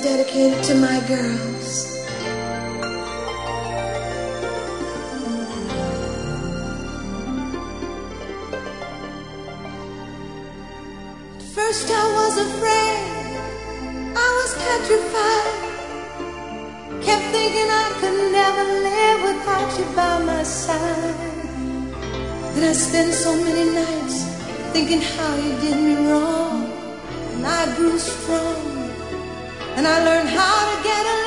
dedicated to my girls. At first I was afraid, I was petrified, kept thinking I could never live without you by my side. Then I spent so many nights thinking how you did me wrong, and I grew strong, and I learned how to get along.